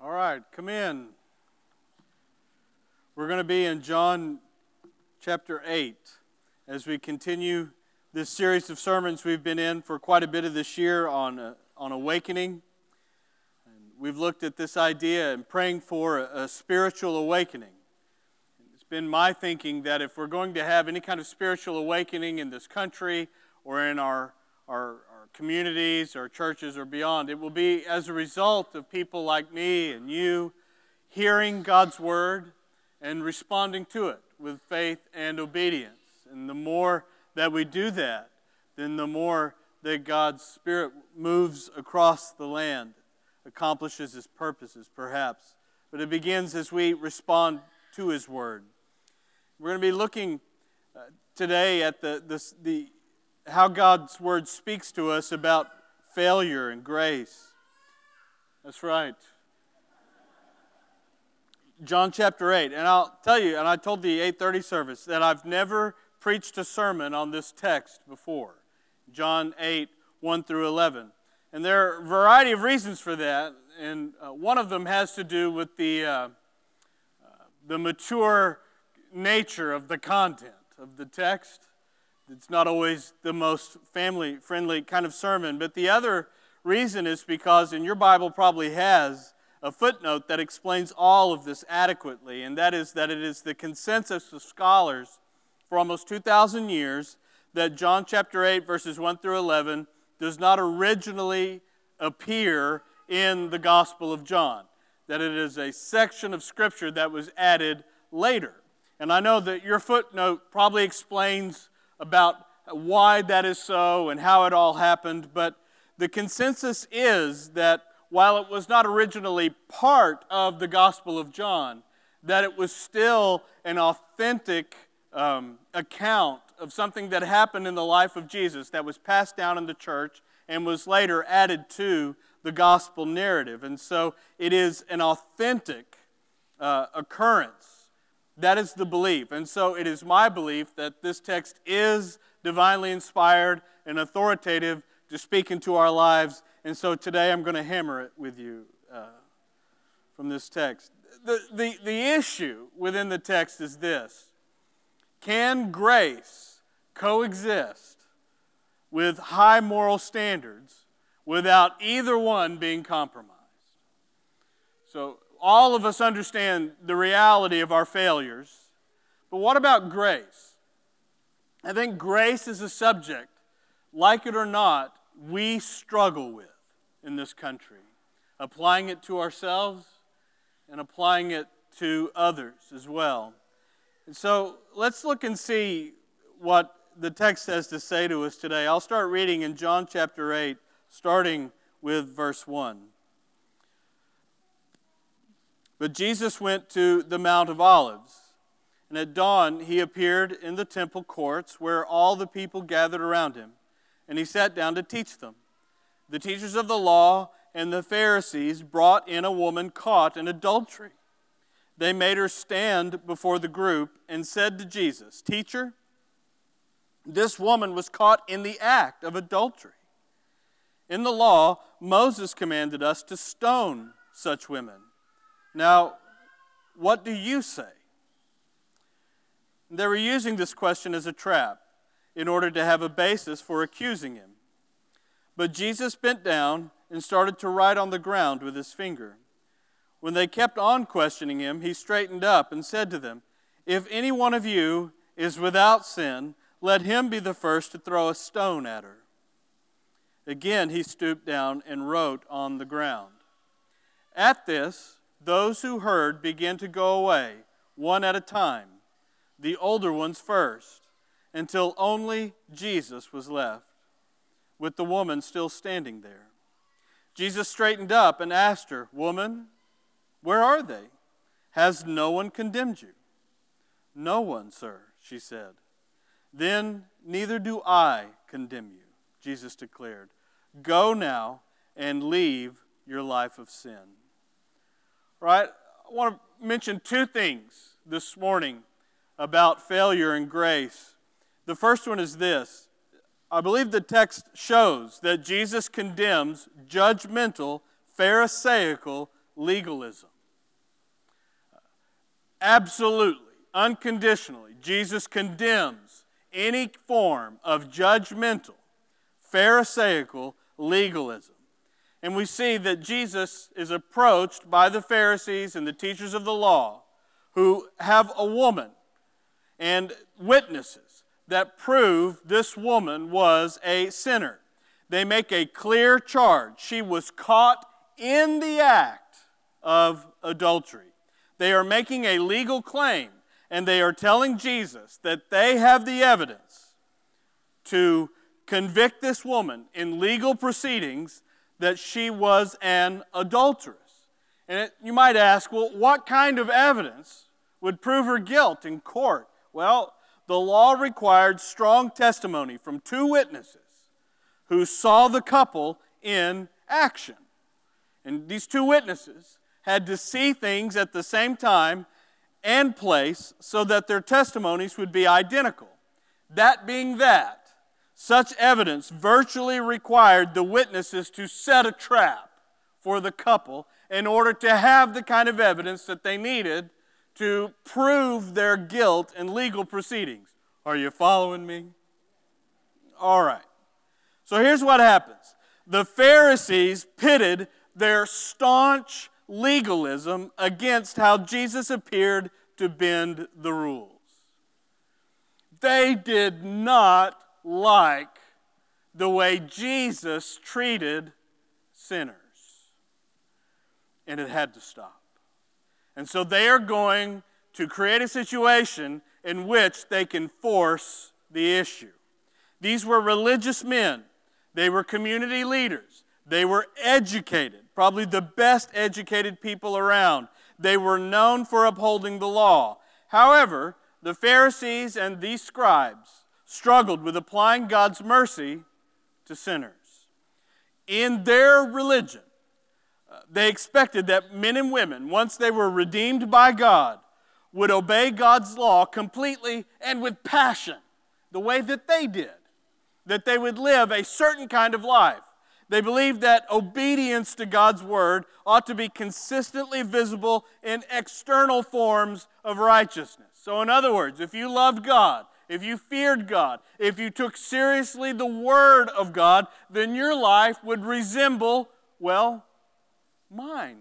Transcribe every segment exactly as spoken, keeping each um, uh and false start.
All right, come in. We're going to be in John chapter eight as we continue this series of sermons we've been in for quite a bit of this year on, uh, on awakening. And we've looked at this idea and praying for a, a spiritual awakening. It's been my thinking that if we're going to have any kind of spiritual awakening in this country or in our, our, our communities, our churches, or beyond, it will be as a result of people like me and you hearing God's Word and responding to it with faith and obedience. And the more that we do that, then the more that God's Spirit moves across the land, accomplishes His purposes, perhaps. But it begins as we respond to His Word. We're going to be looking uh, today at the, the, the how God's Word speaks to us about failure and grace. That's right. John chapter eight. And I'll tell you, and I told the eight thirty service, that I've never preached a sermon on this text before. John eight, one through eleven. And there are a variety of reasons for that. And uh, one of them has to do with the, uh, uh, the mature nature of the content of the text. It's not always the most family-friendly kind of sermon. But the other reason is because, and your Bible probably has a footnote that explains all of this adequately, and that is that it is the consensus of scholars for almost two thousand years that John chapter eight, verses one through eleven, does not originally appear in the Gospel of John, that it is a section of Scripture that was added later. And I know that your footnote probably explains about why that is so and how it all happened, but the consensus is that while it was not originally part of the Gospel of John, that it was still an authentic um, account of something that happened in the life of Jesus that was passed down in the church and was later added to the Gospel narrative. And so it is an authentic uh, occurrence. That is the belief. And so it is my belief that this text is divinely inspired and authoritative to speak into our lives. And so today I'm going to hammer it with you uh, from this text. The, the, the issue within the text is this. Can grace coexist with high moral standards without either one being compromised? So all of us understand the reality of our failures, but what about grace? I think grace is a subject, like it or not, we struggle with in this country, applying it to ourselves and applying it to others as well. And so let's look and see what the text has to say to us today. I'll start reading in John chapter eight, starting with verse one. But Jesus went to the Mount of Olives, and at dawn he appeared in the temple courts where all the people gathered around him, and he sat down to teach them. The teachers of the law and the Pharisees brought in a woman caught in adultery. They made her stand before the group and said to Jesus, "Teacher, this woman was caught in the act of adultery. In the law, Moses commanded us to stone such women. Now, what do you say?" They were using this question as a trap in order to have a basis for accusing him. But Jesus bent down and started to write on the ground with his finger. When they kept on questioning him, he straightened up and said to them, "If any one of you is without sin, let him be the first to throw a stone at her." Again he stooped down and wrote on the ground. At this, those who heard began to go away, one at a time, the older ones first, until only Jesus was left, with the woman still standing there. Jesus straightened up and asked her, "Woman, where are they? Has no one condemned you?" "No one, sir," she said. "Then neither do I condemn you," Jesus declared. "Go now and leave your life of sin." All right, I want to mention two things this morning about failure and grace. The first one is this. I believe the text shows that Jesus condemns judgmental, pharisaical legalism. Absolutely, unconditionally, Jesus condemns any form of judgmental, Pharisaical legalism. And we see that Jesus is approached by the Pharisees and the teachers of the law who have a woman and witnesses that prove this woman was a sinner. They make a clear charge. She was caught in the act of adultery. They are making a legal claim, and they are telling Jesus that they have the evidence to convict this woman in legal proceedings that she was an adulteress. And it, you might ask, well, what kind of evidence would prove her guilt in court? Well, the law required strong testimony from two witnesses who saw the couple in action. And these two witnesses had to see things at the same time and place so that their testimonies would be identical. That being that, such evidence virtually required the witnesses to set a trap for the couple in order to have the kind of evidence that they needed to prove their guilt in legal proceedings. Are you following me? All right. So here's what happens. The Pharisees pitted their staunch legalism against how Jesus appeared to bend the rules. They did not like the way Jesus treated sinners. And it had to stop. And so they are going to create a situation in which they can force the issue. These were religious men. They were community leaders. They were educated, probably the best educated people around. They were known for upholding the law. However, the Pharisees and these scribes struggled with applying God's mercy to sinners. In their religion, uh, they expected that men and women, once they were redeemed by God, would obey God's law completely and with passion, the way that they did, that they would live a certain kind of life. They believed that obedience to God's word ought to be consistently visible in external forms of righteousness. So in other words, if you loved God, if you feared God, if you took seriously the word of God, then your life would resemble, well, mine.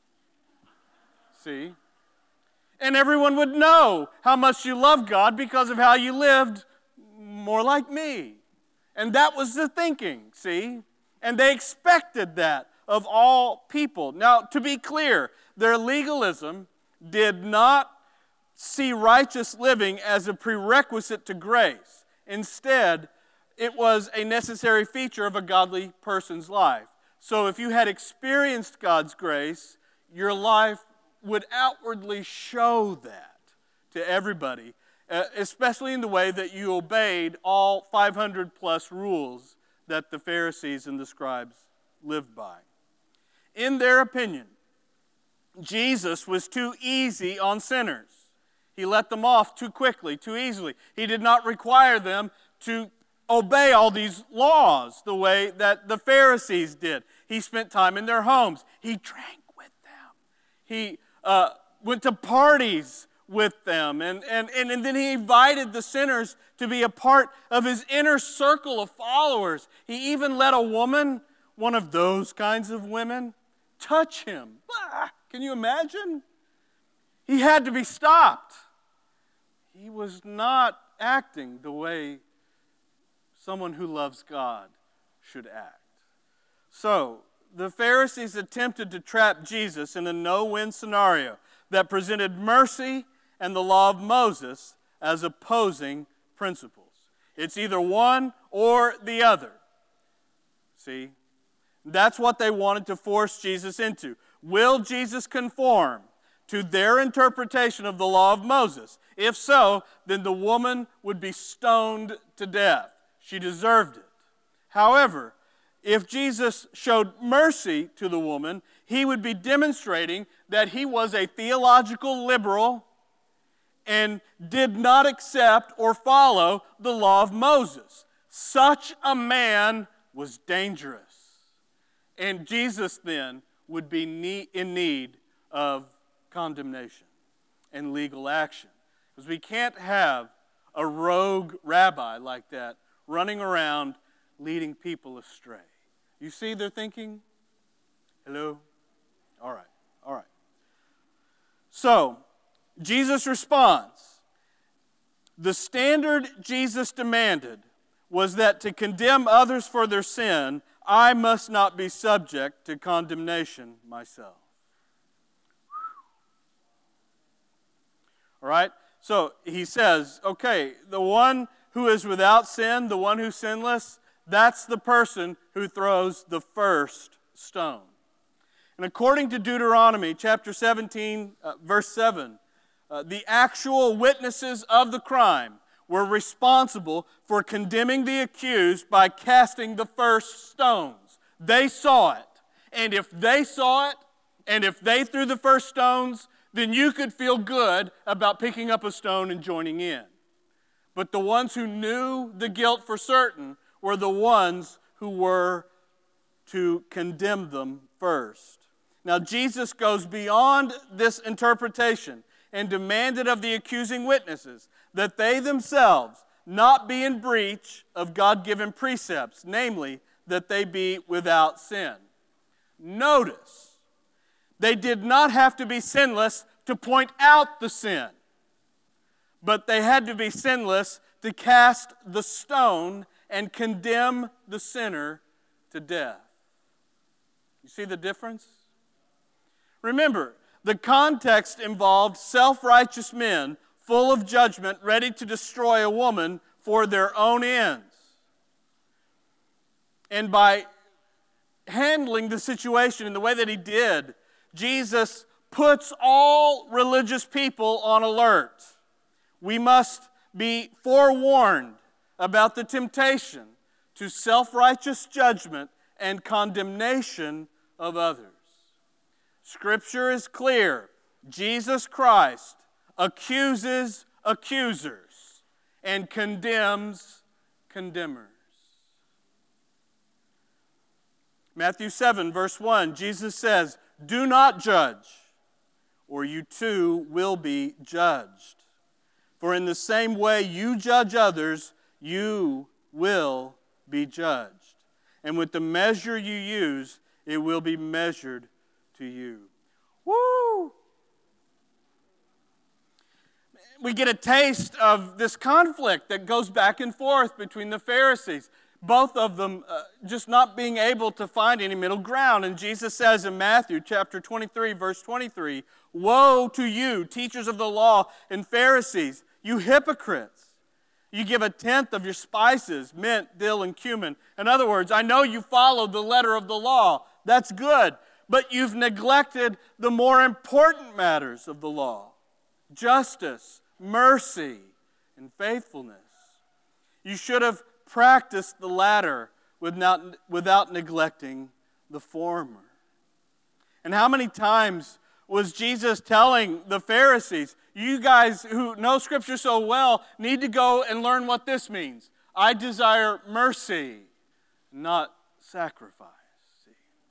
See? And everyone would know how much you love God because of how you lived more like me. And that was the thinking, see? And they expected that of all people. Now, to be clear, their legalism did not see righteous living as a prerequisite to grace. Instead, it was a necessary feature of a godly person's life. So if you had experienced God's grace, your life would outwardly show that to everybody, uh, especially in the way that you obeyed all five hundred plus rules that the Pharisees and the scribes lived by. In their opinion, Jesus was too easy on sinners. He let them off too quickly, too easily. He did not require them to obey all these laws the way that the Pharisees did. He spent time in their homes. He drank with them. He uh, went to parties with them. And, and, and, and then he invited the sinners to be a part of his inner circle of followers. He even let a woman, one of those kinds of women, touch him. Ah, can you imagine? He had to be stopped. He was not acting the way someone who loves God should act. So, the Pharisees attempted to trap Jesus in a no-win scenario that presented mercy and the law of Moses as opposing principles. It's either one or the other. See? That's what they wanted to force Jesus into. Will Jesus conform to their interpretation of the law of Moses? If so, then the woman would be stoned to death. She deserved it. However, if Jesus showed mercy to the woman, he would be demonstrating that he was a theological liberal and did not accept or follow the law of Moses. Such a man was dangerous. And Jesus then would be ne- in need of condemnation and legal action. Because we can't have a rogue rabbi like that running around leading people astray. You see their thinking? Hello? All right, all right. So, Jesus responds. The standard Jesus demanded was that to condemn others for their sin, I must not be subject to condemnation myself. All right? So he says, okay, the one who is without sin, the one who's sinless, that's the person who throws the first stone. And according to Deuteronomy chapter seventeen, uh, verse seven, uh, the actual witnesses of the crime were responsible for condemning the accused by casting the first stones. They saw it. And if they saw it, and if they threw the first stones, then you could feel good about picking up a stone and joining in. But the ones who knew the guilt for certain were the ones who were to condemn them first. Now, Jesus goes beyond this interpretation and demanded of the accusing witnesses that they themselves not be in breach of God-given precepts, namely, that they be without sin. Notice, they did not have to be sinless to point out the sin, but they had to be sinless to cast the stone and condemn the sinner to death. You see the difference? Remember, the context involved self-righteous men full of judgment, ready to destroy a woman for their own ends. And by handling the situation in the way that he did, Jesus puts all religious people on alert. We must be forewarned about the temptation to self-righteous judgment and condemnation of others. Scripture is clear. Jesus Christ accuses accusers and condemns condemners. Matthew seven, verse one, Jesus says, "Do not judge, or you too will be judged. For in the same way you judge others, you will be judged. And with the measure you use, it will be measured to you." Woo! We get a taste of this conflict that goes back and forth between the Pharisees, both of them uh, just not being able to find any middle ground. And Jesus says in Matthew chapter twenty-three, verse twenty-three, "Woe to you, teachers of the law and Pharisees, you hypocrites! You give a tenth of your spices, mint, dill, and cumin." In other words, I know you followed the letter of the law. That's good. But you've neglected the more important matters of the law: justice, mercy, and faithfulness. You should have practiced the latter without, without neglecting the former. And how many times was Jesus telling the Pharisees, you guys who know Scripture so well need to go and learn what this means. I desire mercy, not sacrifice. See?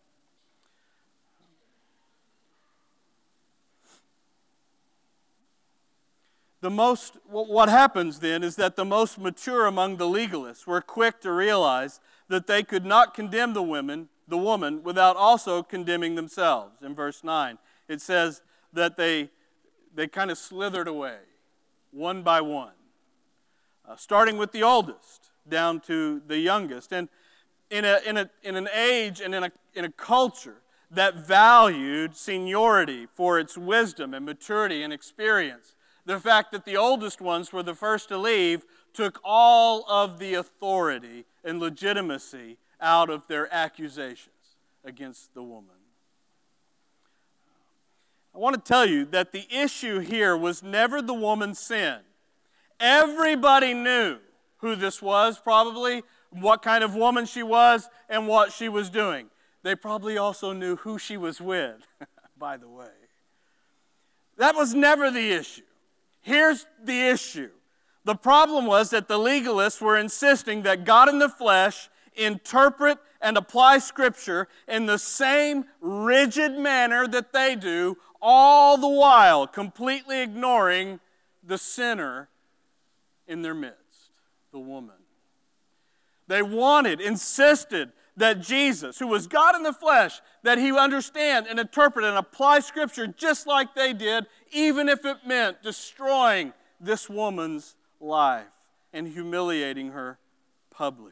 The most, what happens then is that the most mature among the legalists were quick to realize that they could not condemn the women, the woman without also condemning themselves. In verse nine, it says that they they kind of slithered away, one by one, uh, starting with the oldest down to the youngest. And in a in a in an age and in a in a culture that valued seniority for its wisdom and maturity and experience, the fact that the oldest ones were the first to leave took all of the authority and legitimacy out of their accusations against the woman. I want to tell you that the issue here was never the woman's sin. Everybody knew who this was, probably, what kind of woman she was, and what she was doing. They probably also knew who she was with, by the way. That was never the issue. Here's the issue. The problem was that the legalists were insisting that God in the flesh interpret and apply Scripture in the same rigid manner that they do, all the while completely ignoring the sinner in their midst, the woman. They wanted, insisted that Jesus, who was God in the flesh, that he understand and interpret and apply Scripture just like they did, even if it meant destroying this woman's life and humiliating her publicly.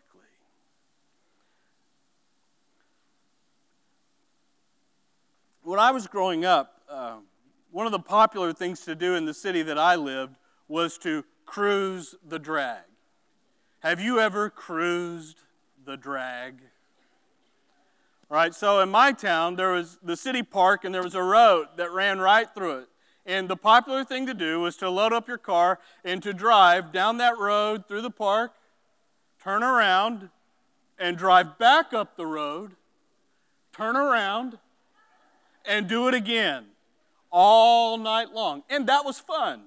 When I was growing up, uh, one of the popular things to do in the city that I lived was to cruise the drag. Have you ever cruised the drag? All right, so in my town, there was the city park, and there was a road that ran right through it. And the popular thing to do was to load up your car and to drive down that road through the park, turn around, and drive back up the road, turn around, and do it again all night long. And that was fun.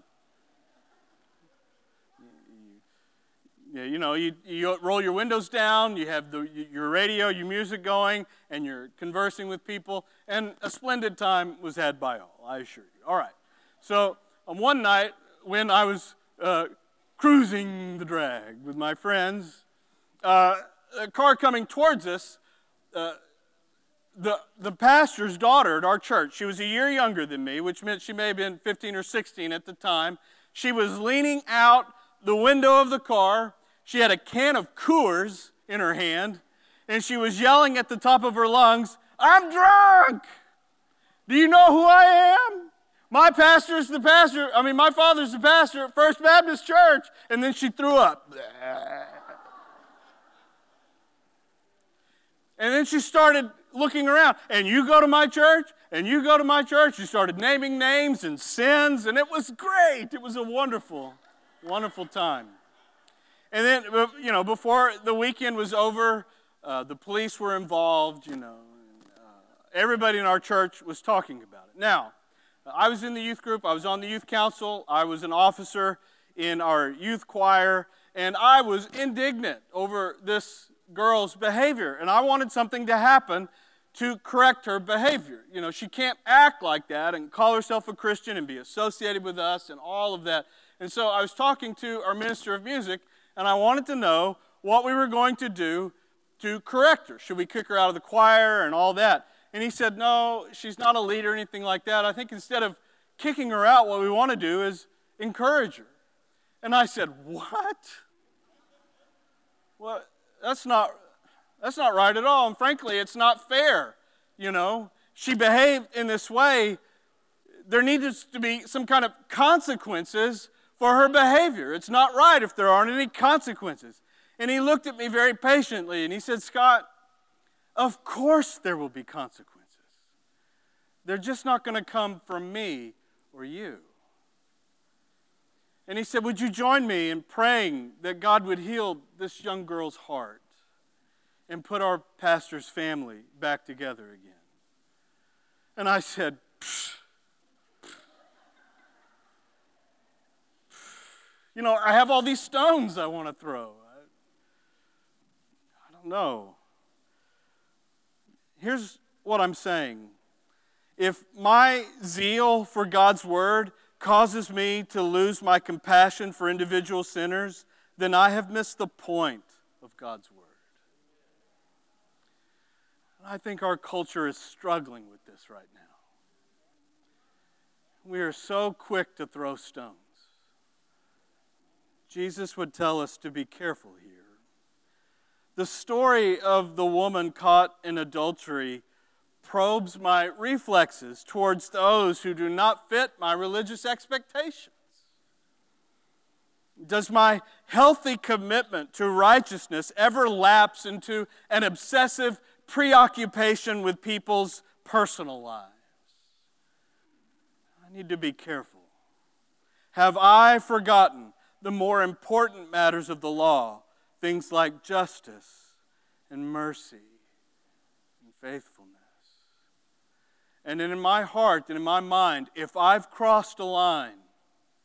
Yeah, you know, you, you roll your windows down, you have the, your radio, your music going, and you're conversing with people, and a splendid time was had by all, I assure you. All right. So on one night, when I was uh, cruising the drag with my friends, uh, a car coming towards us, uh, the, the pastor's daughter at our church, she was a year younger than me, which meant she may have been fifteen or sixteen at the time. She was leaning out the window of the car. She had a can of Coors in her hand, and she was yelling at the top of her lungs, "I'm drunk! Do you know who I am? My pastor's the pastor, I mean, my father's the pastor at First Baptist Church." And then she threw up. And then she started looking around. "And you go to my church? And you go to my church?" She started naming names and sins, and it was great. It was a wonderful, wonderful time. And then, you know, before the weekend was over, uh, the police were involved, you know. And, uh, everybody in our church was talking about it. Now, I was in the youth group. I was on the youth council. I was an officer in our youth choir. And I was indignant over this girl's behavior. And I wanted something to happen to correct her behavior. You know, she can't act like that and call herself a Christian and be associated with us and all of that. And so I was talking to our minister of music, and I wanted to know what we were going to do to correct her. Should we kick her out of the choir and all that? And he said, "No, she's not a leader or anything like that. I think instead of kicking her out, what we want to do is encourage her." And I said, "What? Well, that's not, that's not right at all. And frankly, it's not fair. You know, she behaved in this way. There needs to be some kind of consequences for her behavior. It's not right if there aren't any consequences." And he looked at me very patiently and he said, "Scott, of course there will be consequences. They're just not going to come from me or you." And he said, "Would you join me in praying that God would heal this young girl's heart and put our pastor's family back together again?" And I said, Psh. You know, I have all these stones I want to throw. I, I don't know. Here's what I'm saying. If my zeal for God's word causes me to lose my compassion for individual sinners, then I have missed the point of God's word. And I think our culture is struggling with this right now. We are so quick to throw stones. Jesus would tell us to be careful here. The story of the woman caught in adultery probes my reflexes towards those who do not fit my religious expectations. Does my healthy commitment to righteousness ever lapse into an obsessive preoccupation with people's personal lives? I need to be careful. Have I forgotten the more important matters of the law, things like justice and mercy and faithfulness? And in my heart and in my mind, if I've crossed a line,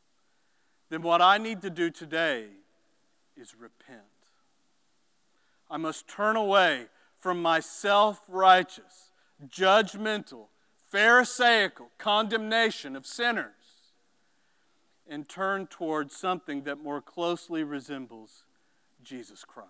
then what I need to do today is repent. I must turn away from my self-righteous, judgmental, pharisaical condemnation of sinners and turn towards something that more closely resembles Jesus Christ.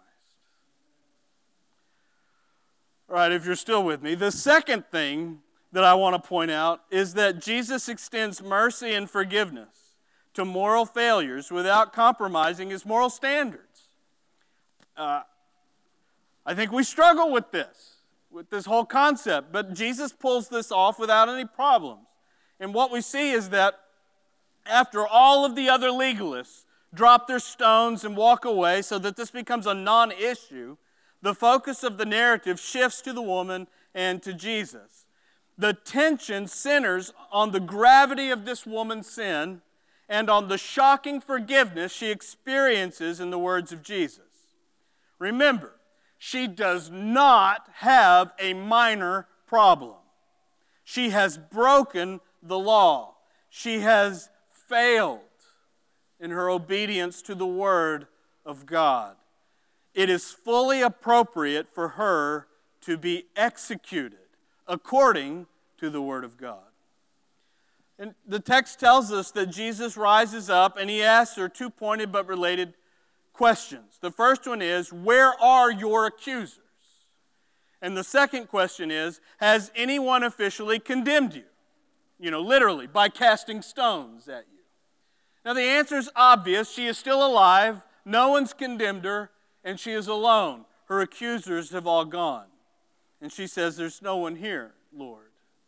All right, if you're still with me, the second thing that I want to point out is that Jesus extends mercy and forgiveness to moral failures without compromising his moral standards. Uh, I think we struggle with this, with this whole concept, but Jesus pulls this off without any problems. And what we see is that after all of the other legalists drop their stones and walk away so that this becomes a non-issue, the focus of the narrative shifts to the woman and to Jesus. The tension centers on the gravity of this woman's sin and on the shocking forgiveness she experiences in the words of Jesus. Remember, she does not have a minor problem. She has broken the law. She has failed in her obedience to the Word of God. It is fully appropriate for her to be executed according to the Word of God. And the text tells us that Jesus rises up and he asks her two pointed but related questions. The first one is, where are your accusers? And the second question is, has anyone officially condemned you? You know, literally, by casting stones at you. Now the answer is obvious. She is still alive. No one's condemned her. And she is alone. Her accusers have all gone. And she says, there's no one here, Lord.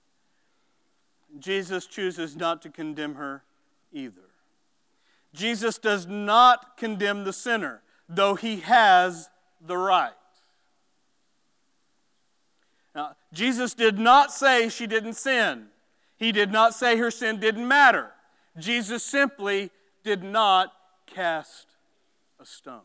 Jesus chooses not to condemn her either. Jesus does not condemn the sinner, though he has the right. Now, Jesus did not say she didn't sin. He did not say her sin didn't matter. Jesus simply did not cast a stone.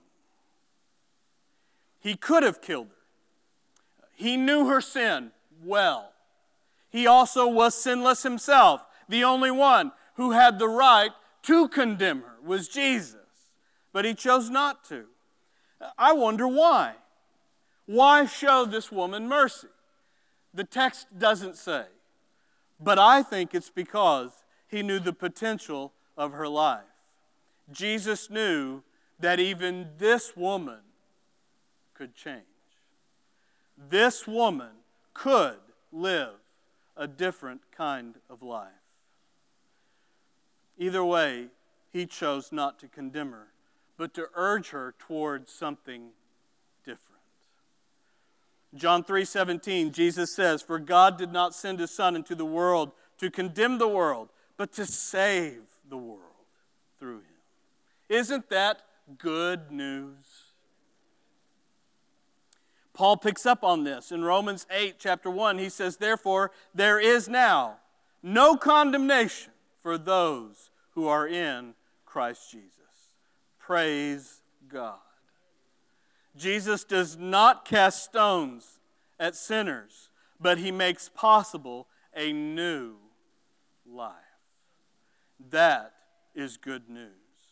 He could have killed her. He knew her sin well. He also was sinless himself. The only one who had the right to condemn her was Jesus. But he chose not to. I wonder why. Why show this woman mercy? The text doesn't say. But I think it's because he knew the potential of her life. Jesus knew that even this woman could change. This woman could live a different kind of life. Either way, he chose not to condemn her, but to urge her towards something different. John three seventeen, Jesus says, "For God did not send his Son into the world to condemn the world, but to save the world through him." Isn't that good news? Paul picks up on this. In Romans eight, chapter one, he says, "Therefore, there is now no condemnation for those who are in Christ Jesus." Praise God. Jesus does not cast stones at sinners, but he makes possible a new life. That is good news.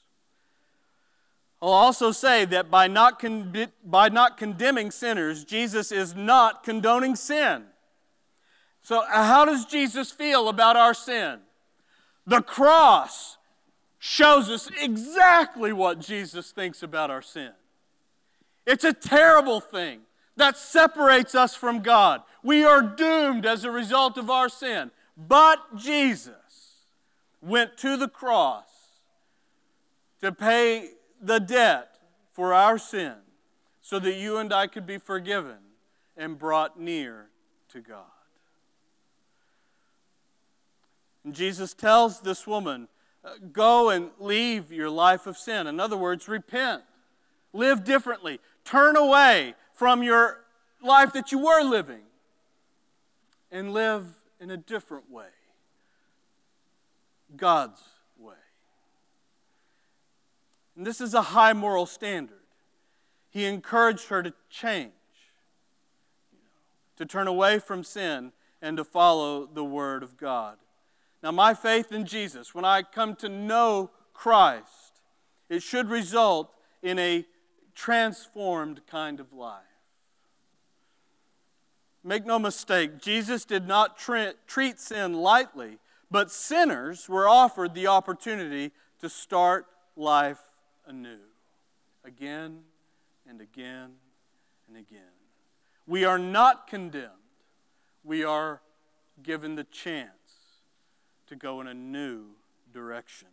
I'll also say that by not, con- by not condemning sinners, Jesus is not condoning sin. So how does Jesus feel about our sin? The cross shows us exactly what Jesus thinks about our sin. It's a terrible thing that separates us from God. We are doomed as a result of our sin. But Jesus went to the cross to pay the debt for our sin so that you and I could be forgiven and brought near to God. And Jesus tells this woman, go and leave your life of sin. In other words, repent. Live differently. Turn away from your life that you were living and live in a different way. God's way. And this is a high moral standard. He encouraged her to change, to turn away from sin and to follow the Word of God. Now, my faith in Jesus, when I come to know Christ, it should result in a transformed kind of life. make no mistake, Jesus did not tre- treat sin lightly, but sinners were offered the opportunity to start life anew, again and again and again. We are not condemned. We are given the chance to go in a new direction.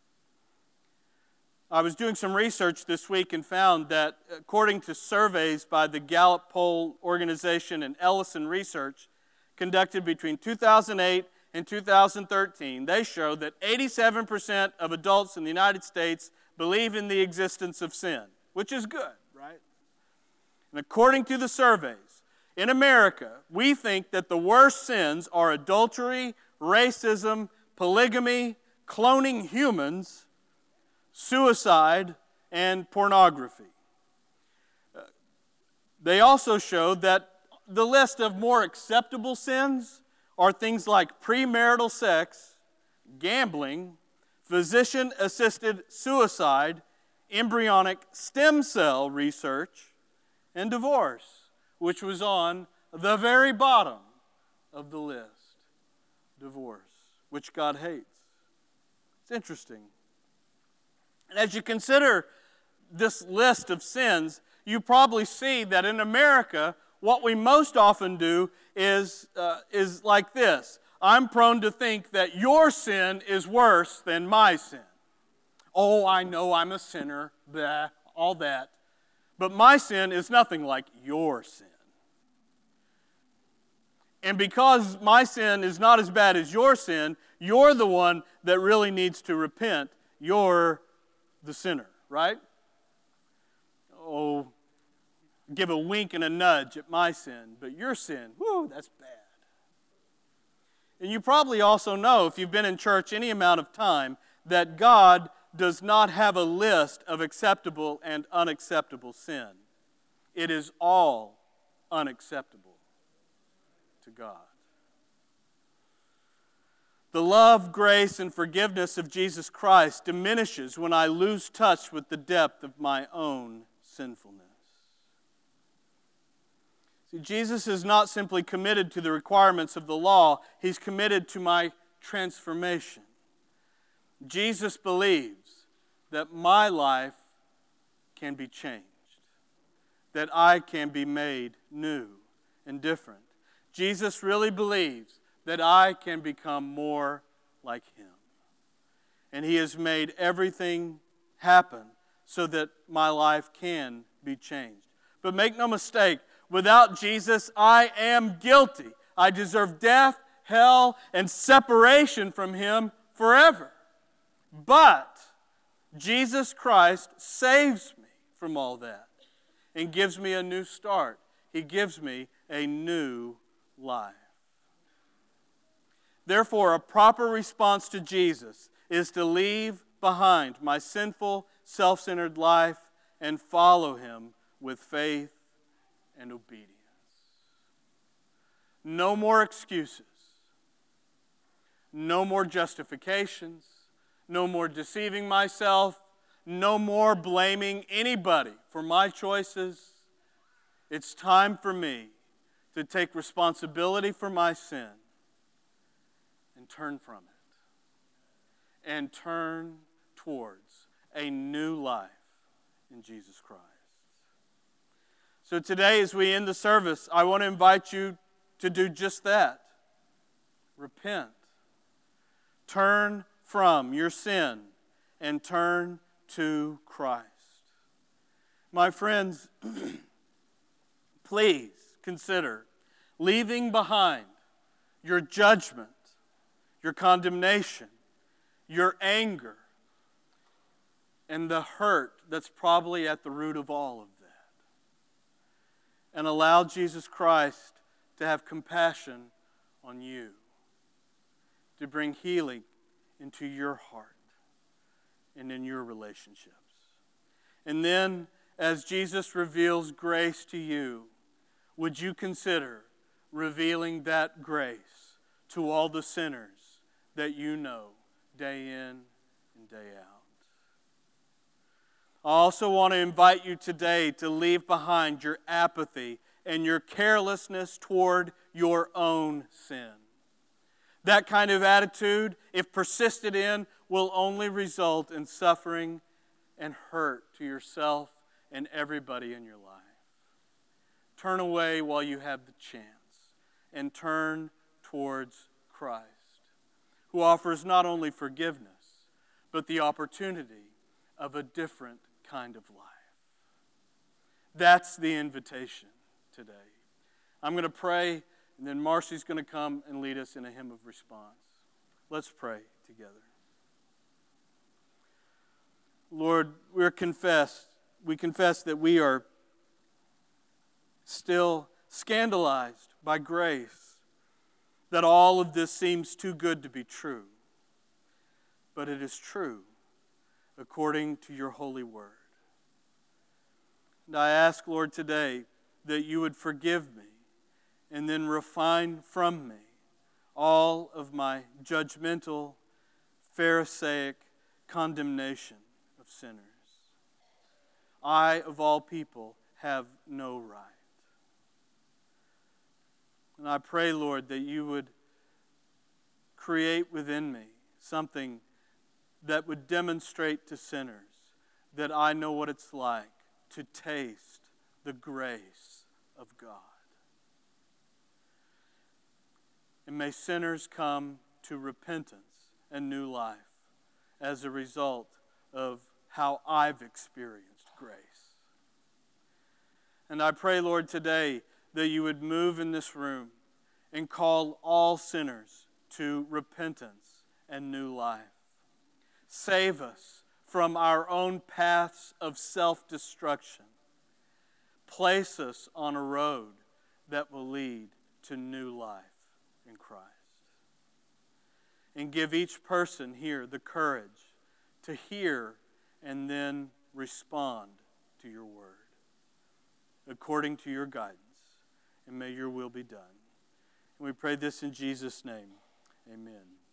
I was doing some research this week and found that according to surveys by the Gallup Poll Organization and Ellison Research conducted between two thousand eight and two thousand thirteen, they show that eighty-seven percent of adults in the United States believe in the existence of sin, which is good, right? And according to the surveys, in America, we think that the worst sins are adultery, racism, polygamy, cloning humans, suicide, and pornography. Uh, they also showed that the list of more acceptable sins are things like premarital sex, gambling, physician-assisted suicide, embryonic stem cell research, and divorce, which was on the very bottom of the list. Divorce, which God hates. It's interesting. And as you consider this list of sins, you probably see that in America, what we most often do is, uh, is like this. I'm prone to think that your sin is worse than my sin. Oh, I know I'm a sinner, blah, all that. But my sin is nothing like your sin. And because my sin is not as bad as your sin, you're the one that really needs to repent. You're the sinner, right? Oh, give a wink and a nudge at my sin, but your sin, whoo, that's bad. And you probably also know, if you've been in church any amount of time, that God does not have a list of acceptable and unacceptable sin. It is all unacceptable to God. The love, grace, and forgiveness of Jesus Christ diminishes when I lose touch with the depth of my own sinfulness. See, Jesus is not simply committed to the requirements of the law, He's committed to my transformation. Jesus believes that my life can be changed, that I can be made new and different. Jesus really believes that I can become more like Him. And He has made everything happen so that my life can be changed. But make no mistake, without Jesus, I am guilty. I deserve death, hell, and separation from Him forever. But Jesus Christ saves me from all that and gives me a new start. He gives me a new life. Therefore, a proper response to Jesus is to leave behind my sinful, self-centered life and follow Him with faith and obedience. No more excuses. No more justifications. No more deceiving myself. No more blaming anybody for my choices. It's time for me to take responsibility for my sin and turn from it. And turn towards a new life in Jesus Christ. So today, as we end the service, I want to invite you to do just that. Repent. Turn from your sin and turn to Christ. My friends, please consider leaving behind your judgment, your condemnation, your anger, and the hurt that's probably at the root of all of that. And allow Jesus Christ to have compassion on you, to bring healing into your heart and in your relationships. And then, as Jesus reveals grace to you, would you consider revealing that grace to all the sinners that you know day in and day out? I also want to invite you today to leave behind your apathy and your carelessness toward your own sin. That kind of attitude, if persisted in, will only result in suffering and hurt to yourself and everybody in your life. Turn away while you have the chance and turn towards Christ, who offers not only forgiveness, but the opportunity of a different kind of life. That's the invitation today. I'm going to pray, and then Marcy's going to come and lead us in a hymn of response. Let's pray together. Lord, we're confessed. We confess that we are still scandalized by grace, that all of this seems too good to be true. But it is true according to your holy word. And I ask, Lord, today that you would forgive me and then refine from me all of my judgmental, Pharisaic condemnation of sinners. I, of all people, have no right. And I pray, Lord, that you would create within me something that would demonstrate to sinners that I know what it's like to taste the grace of God. And may sinners come to repentance and new life as a result of how I've experienced grace. And I pray, Lord, today that you would move in this room and call all sinners to repentance and new life. Save us from our own paths of self-destruction. Place us on a road that will lead to new life in Christ. And give each person here the courage to hear and then respond to your word according to your guidance. And may your will be done. And we pray this in Jesus' name. Amen.